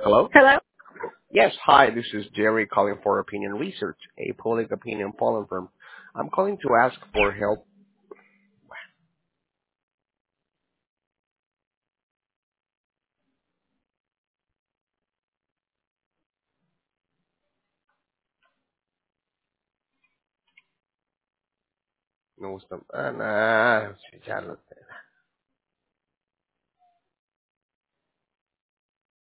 Hello? Hello? Yes, hi, this is Jerry calling for Opinion Research, a public opinion polling firm. I'm calling to ask for help. Me gusta. Sí, ya lo sé.